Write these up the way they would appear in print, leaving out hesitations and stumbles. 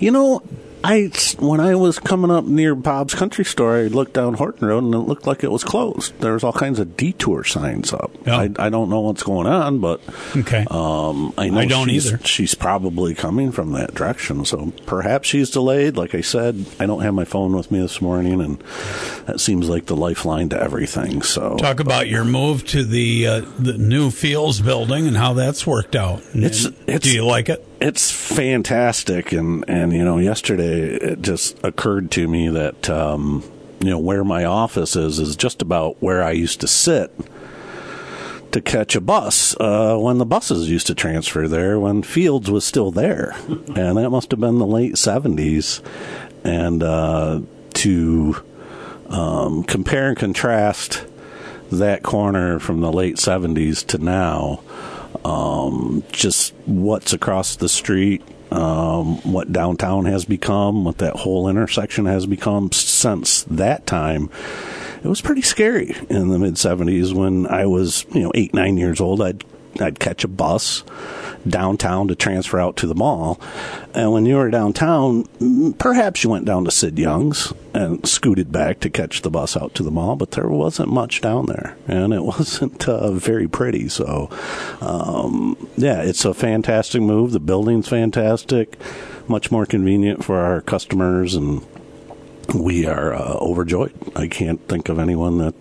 When I was coming up near Bob's Country Store, I looked down Horton Road, and it looked like it was closed. There was all kinds of detour signs up. Yep. I don't know what's going on, but okay. I know I don't either. She's probably coming from that direction, so perhaps she's delayed. Like I said, I don't have my phone with me this morning, and that seems like the lifeline to everything. So talk about your move to the new Fields building and how that's worked out. Do you like it? It's fantastic, and yesterday it just occurred to me that where my office is just about where I used to sit to catch a bus when the buses used to transfer there, when Fields was still there, and that must have been the late 70s. And to compare and contrast that corner from the late 70s to now. Just what's across the street, what downtown has become, what that whole intersection has become since that time. It was pretty scary in the mid-'70s when I was, 8, 9 years old. I'd catch a bus downtown to transfer out to the mall. And when you were downtown, perhaps you went down to Sid Young's and scooted back to catch the bus out to the mall, but there wasn't much down there, and it wasn't very pretty. So, it's a fantastic move. The building's fantastic, much more convenient for our customers, and we are overjoyed. I can't think of anyone that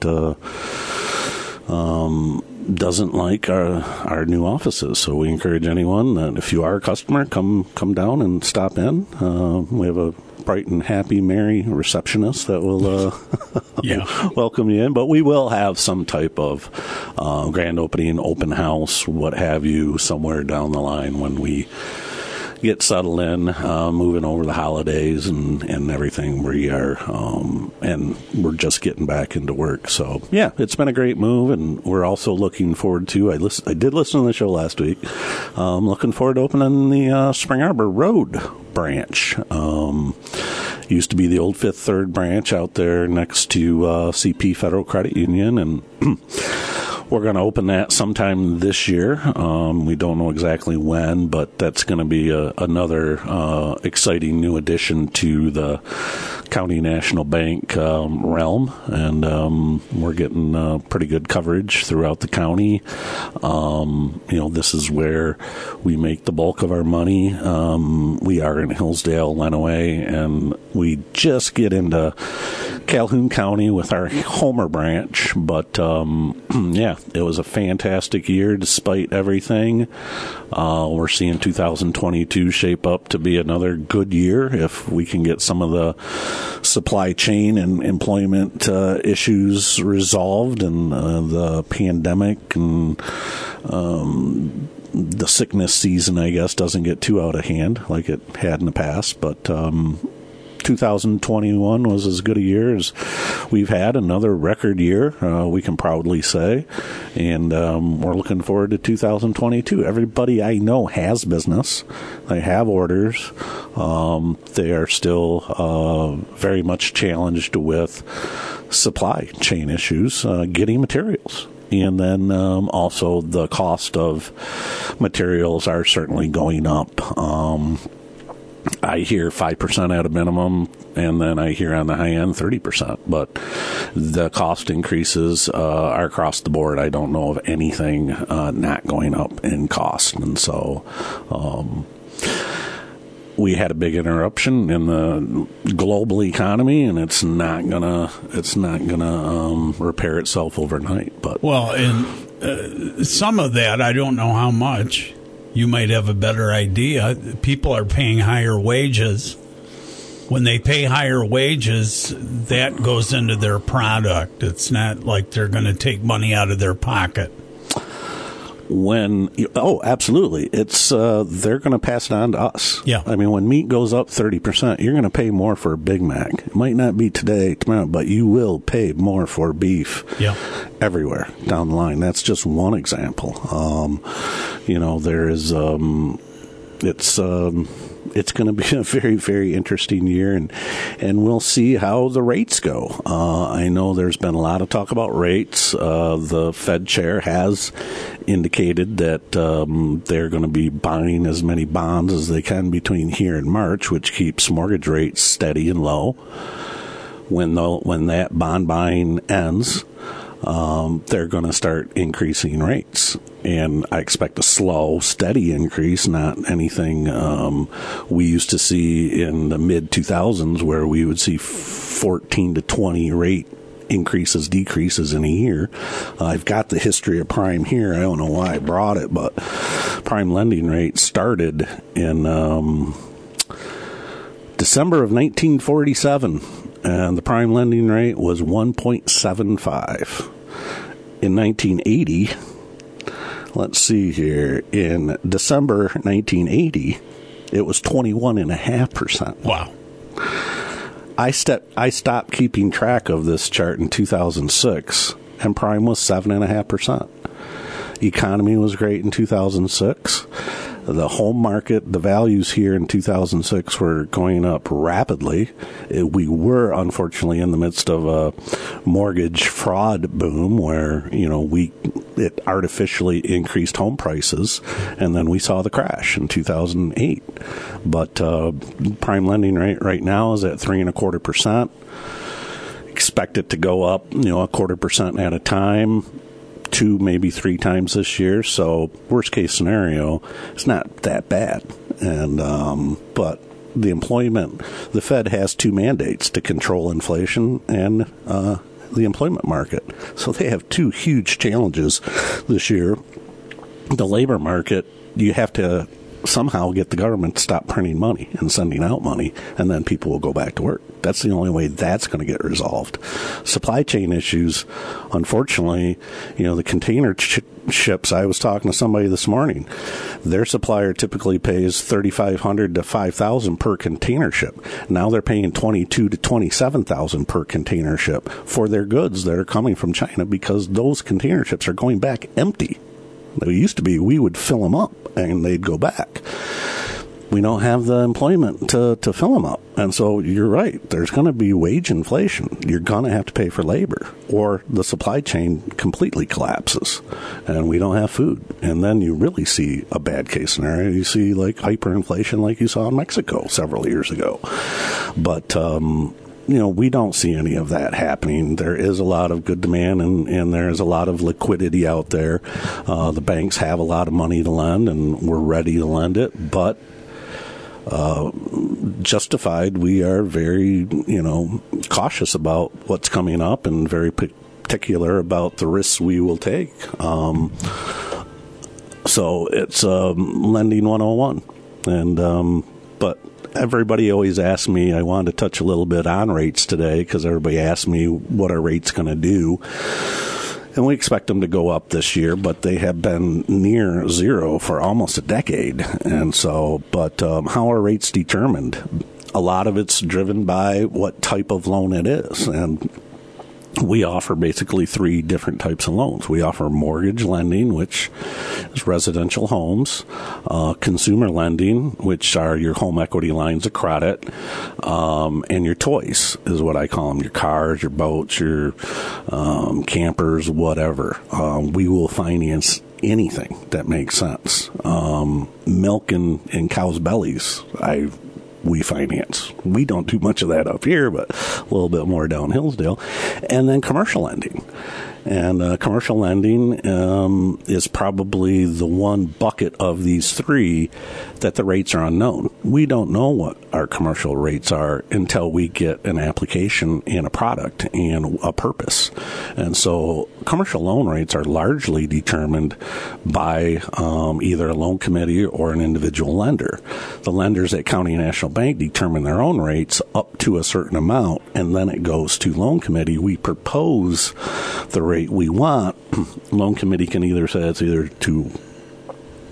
doesn't like our new offices. So we encourage anyone that if you are a customer, come down and stop in. We have a bright and happy, merry receptionist that will welcome you in. But we will have some type of grand opening, open house, what have you, somewhere down the line when we get settled in, moving over the holidays and everything. We are, and we're just getting back into work. So, yeah, it's been a great move, and we're also looking forward to, I did listen to the show last week, looking forward to opening the Spring Arbor Road branch. Used to be the old Fifth Third branch out there next to CP Federal Credit Union, and we're going to open that sometime this year. We don't know exactly when, but that's going to be another exciting new addition to the County National Bank realm, and we're getting pretty good coverage throughout the county. This is where we make the bulk of our money. We are in Hillsdale, Lenawee, and we just get into Calhoun County with our Homer branch, but it was a fantastic year despite everything. We're seeing 2022 shape up to be another good year if we can get some of the supply chain and employment issues resolved, and the pandemic and the sickness season, I guess, doesn't get too out of hand like it had in the past. But 2021 was as good a year as we've had, another record year, we can proudly say, and we're looking forward to 2022. Everybody I know has business. They have orders. They are still very much challenged with supply chain issues, getting materials. And then also the cost of materials are certainly going up. I hear 5% at a minimum, and then I hear on the high end 30%. But the cost increases are across the board. I don't know of anything not going up in cost, and so we had a big interruption in the global economy, and it's not gonna repair itself overnight. But and some of that, I don't know how much. You might have a better idea. People are paying higher wages. When they pay higher wages, that goes into their product. It's not like they're going to take money out of their pocket. Absolutely. It's they're going to pass it on to us. Yeah. I mean, when meat goes up 30%, you're going to pay more for a Big Mac. It might not be today, tomorrow, but you will pay more for beef. Yeah. Everywhere down the line. That's just one example. There is it's going to be a very, very interesting year, and we'll see how the rates go. I know there's been a lot of talk about rates. The Fed chair has indicated that they're going to be buying as many bonds as they can between here and March, which keeps mortgage rates steady and low. When that bond buying ends, they're going to start increasing rates. And I expect a slow, steady increase, not anything we used to see in the mid-2000s where we would see 14 to 20 rate increases, decreases in a year. I've got the history of prime here. I don't know why I brought it, but prime lending rate started in December of 1947, and the prime lending rate was 1.75. In 1980, let's see here, in December 1980, it was 21.5%. Wow. I stopped keeping track of this chart in 2006, and prime was 7.5%. Economy was great in 2006. The home market, the values here in 2006 were going up rapidly. We were, unfortunately, in the midst of a mortgage fraud boom where, it artificially increased home prices, and then we saw the crash in 2008. But prime lending rate right now is at 3.25%. Expect it to go up, 0.25% at a time, 2, maybe 3 times this year. So worst case scenario, it's not that bad. And but the Fed has 2 mandates to control inflation and the employment market. So they have 2 huge challenges this year. The labor market, you have to somehow get the government to stop printing money and sending out money, and then people will go back to work. That's the only way that's going to get resolved. Supply chain issues, unfortunately, the container ships, I was talking to somebody this morning, their supplier typically pays $3,500 to $5,000 per container ship. Now they're paying $22,000 to $27,000 per container ship for their goods that are coming from China because those container ships are going back empty. It used to be we would fill them up and they'd go back. We don't have the employment to fill them up. And so you're right. There's going to be wage inflation. You're going to have to pay for labor or the supply chain completely collapses and we don't have food. And then you really see a bad case scenario. You see like hyperinflation like you saw in Mexico several years ago. But, we don't see any of that happening. There is a lot of good demand and there is a lot of liquidity out there. The banks have a lot of money to lend and we're ready to lend it, but justified, we are very, cautious about what's coming up and very particular about the risks we will take. So it's lending 101. And, but everybody always asks me, I wanted to touch a little bit on rates today because everybody asks me what are rates going to do. And we expect them to go up this year, but they have been near zero for almost a decade. And so, but how are rates determined? A lot of it's driven by what type of loan it is. And we offer basically 3 different types of loans. We offer mortgage lending, which is residential homes, consumer lending, which are your home equity lines of credit, and your toys is what I call them, your cars, your boats, your campers, whatever. We will finance anything that makes sense. Milk in cows' bellies, we finance. We don't do much of that up here, but a little bit more down Hillsdale. And then commercial lending. And commercial lending is probably the one bucket of these 3 that the rates are unknown. We don't know what our commercial rates are until we get an application and a product and a purpose. And so commercial loan rates are largely determined by either a loan committee or an individual lender. The lenders at County National Bank determine their own rates up to a certain amount, and then it goes to loan committee. We propose the rate we want. Loan committee can either say it's either too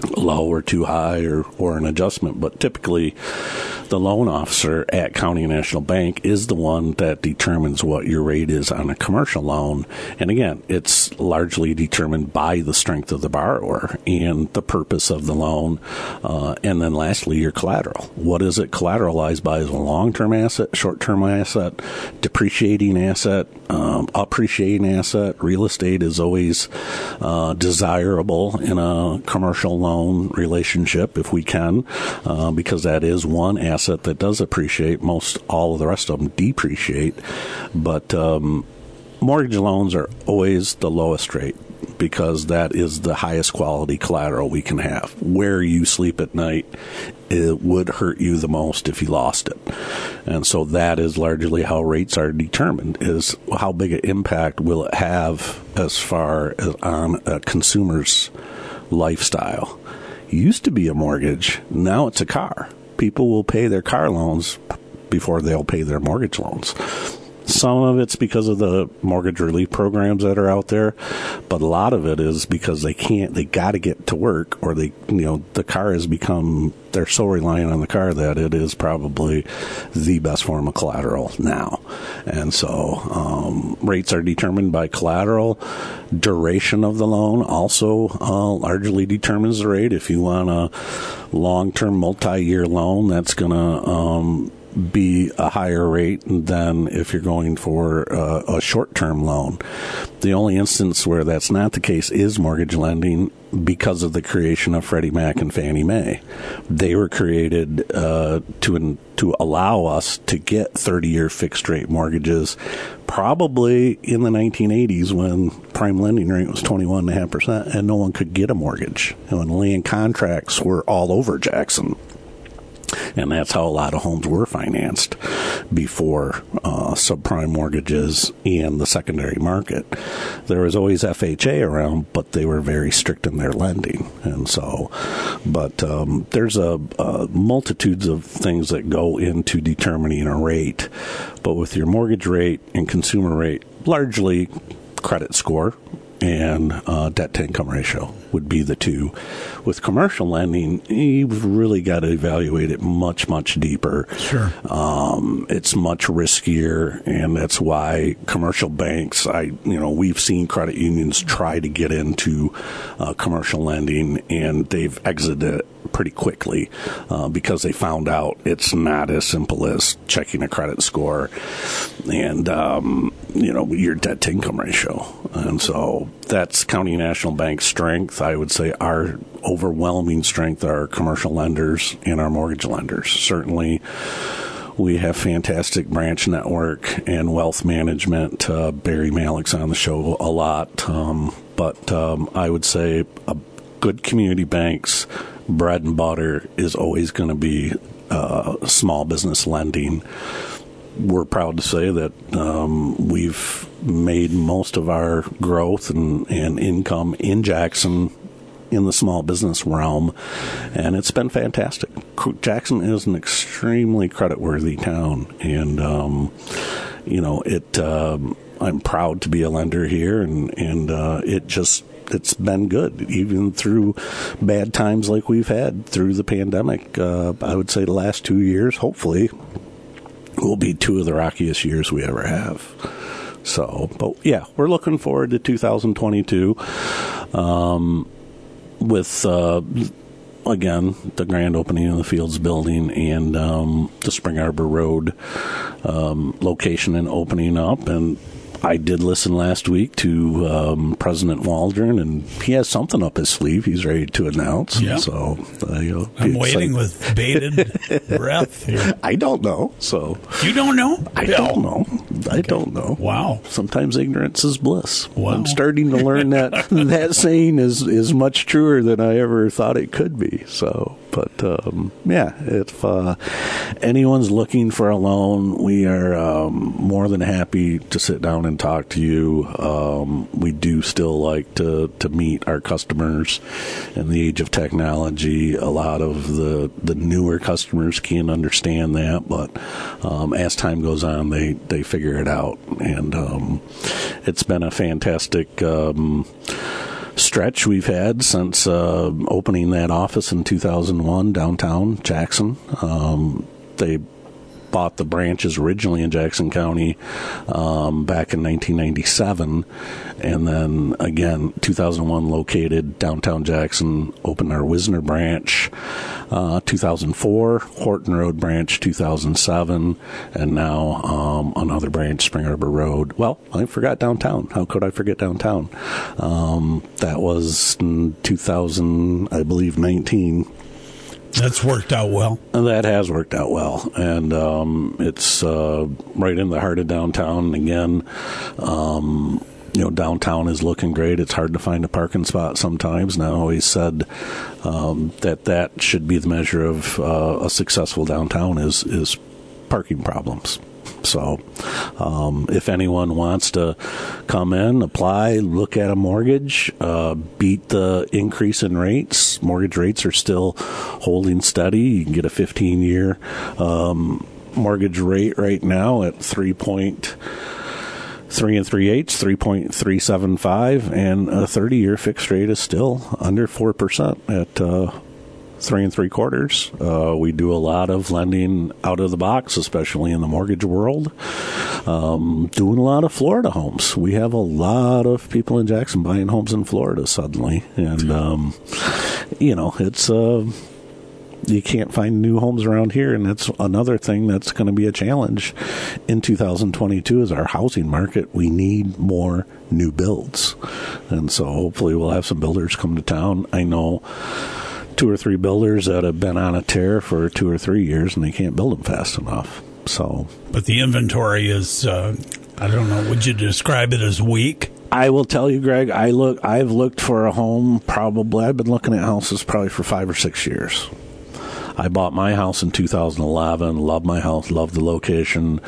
low or too high or an adjustment. But typically, the loan officer at County National Bank is the one that determines what your rate is on a commercial loan. And again, it's largely determined by the strength of the borrower and the purpose of the loan. And then lastly, your collateral. What is it collateralized by? Is a long-term asset, short-term asset, depreciating asset, appreciating asset? Real estate is always desirable in a commercial loan relationship if we can, because that is one asset that does appreciate. Most all of the rest of them depreciate, but mortgage loans are always the lowest rate because that is the highest quality collateral we can have. Where you sleep at night, it would hurt you the most if you lost it. And so that is largely how rates are determined, is how big an impact will it have as far as on a consumer's lifestyle. It used to be a mortgage, now it's a car. People will pay their car loans before they'll pay their mortgage loans. Some of it's because of the mortgage relief programs that are out there, but a lot of it is because they got to get to work, or the car has become, they're so reliant on the car that it is probably the best form of collateral now. And so rates are determined by collateral. Duration of the loan also largely determines the rate. If you want a long-term multi-year loan, that's going to be a higher rate than if you're going for a short-term loan. The only instance where that's not the case is mortgage lending, because of the creation of Freddie Mac and Fannie Mae. They were created to allow us to get 30-year fixed-rate mortgages, probably in the 1980s when prime lending rate was 21.5% and no one could get a mortgage. And land contracts were all over Jackson. And that's how a lot of homes were financed before subprime mortgages and the secondary market. There was always FHA around, but they were very strict in their lending. And so, but there's a multitudes of things that go into determining a rate. But with your mortgage rate and consumer rate, largely credit score and debt-to-income ratio would be the two. With commercial lending, you've really got to evaluate it much, much deeper. Sure. It's much riskier, and that's why commercial banks, we've seen credit unions try to get into commercial lending, and they've exited it pretty quickly because they found out it's not as simple as checking a credit score and your debt to income ratio. And so that's County National Bank's strength. I would say our overwhelming strength are commercial lenders and our mortgage lenders. Certainly we have fantastic branch network and wealth management. Barry Malik's on the show a lot, but I would say a good community bank's bread and butter is always going to be small business lending. We're proud to say that we've made most of our growth and income in Jackson in the small business realm, and it's been fantastic. Jackson is an extremely creditworthy town, and I'm proud to be a lender here, and it's been good, even through bad times like we've had through the pandemic. I would say the last 2 years, hopefully, will be two of the rockiest years we ever have. So, but yeah, we're looking forward to 2022 with, again, the grand opening of the Fields building and the Spring Arbor Road location and opening up. And I did listen last week to President Waldron, and he has something up his sleeve he's ready to announce. Yeah. So I'm waiting with bated breath here. I don't know. So you don't know? I don't know. I don't know. Wow. Sometimes ignorance is bliss. Wow. I'm starting to learn that that saying is much truer than I ever thought it could be. So, but yeah, if anyone's looking for a loan, we are more than happy to sit down and talk to you. We do still like to meet our customers in the age of technology. A lot of the newer customers can't understand that, but as time goes on, they figure it out. And it's been a fantastic stretch we've had since opening that office in 2001 downtown Jackson. They bought the branches originally in Jackson County back in 1997, and then again 2001 located downtown Jackson, opened our Wisner branch 2004, Horton Road branch 2007, and now another branch, Spring Arbor Road. Well, I forgot downtown. How could I forget downtown? That was in 2000, I believe, 19. That's worked out well. That has worked out well, and it's right in the heart of downtown. And again, downtown is looking great. It's hard to find a parking spot sometimes, and I always said that should be the measure of a successful downtown is parking problems. So if anyone wants to come in, apply, look at a mortgage, beat the increase in rates. Mortgage rates are still holding steady. You can get a 15-year mortgage rate right now at 3.3 3.8, 3.375, and a 30-year fixed rate is still under 4% at 3 3/4. We do a lot of lending out of the box, especially in the mortgage world. Doing a lot of Florida homes. We have a lot of people in Jackson buying homes in Florida suddenly, and it's you can't find new homes around here, and that's another thing that's going to be a challenge in 2022 is our housing market. We need more new builds, and so hopefully we'll have some builders come to town. I know 2 or 3 builders that have been on a tear for 2 or 3 years, and they can't build them fast enough. So, but the inventory is, I don't know, would you describe it as weak? I will tell you, Greg, I've looked for a home I've been looking at houses probably for 5 or 6 years. I bought my house in 2011, loved my house, loved the location,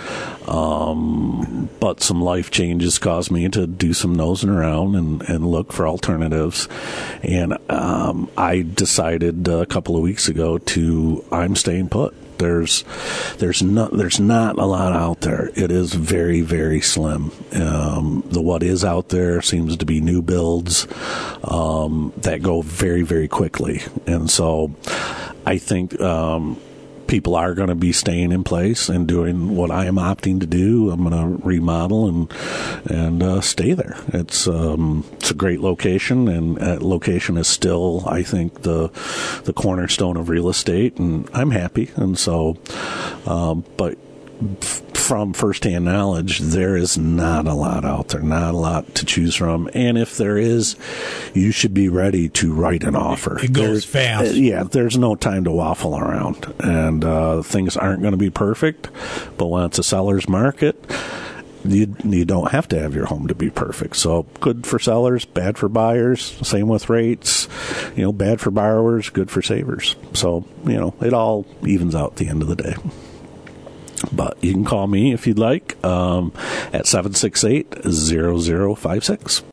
but some life changes caused me to do some nosing around and look for alternatives. And I decided a couple of weeks ago I'm staying put. There's not a lot out there. It is very, very slim. What is out there seems to be new builds that go very, very quickly, and so I think people are going to be staying in place and doing what I am opting to do. I'm going to remodel and stay there. It's a great location, and that location is still, I think, the cornerstone of real estate, and I'm happy. And so, but from firsthand knowledge, there is not a lot out there, not a lot to choose from. And if there is, you should be ready to write an offer. It goes fast. Yeah, there's no time to waffle around. And things aren't going to be perfect, but when it's a seller's market, you don't have to have your home to be perfect. So good for sellers, bad for buyers. Same with rates. Bad for borrowers, good for savers. So, it all evens out at the end of the day. But you can call me if you'd like at 768-0056.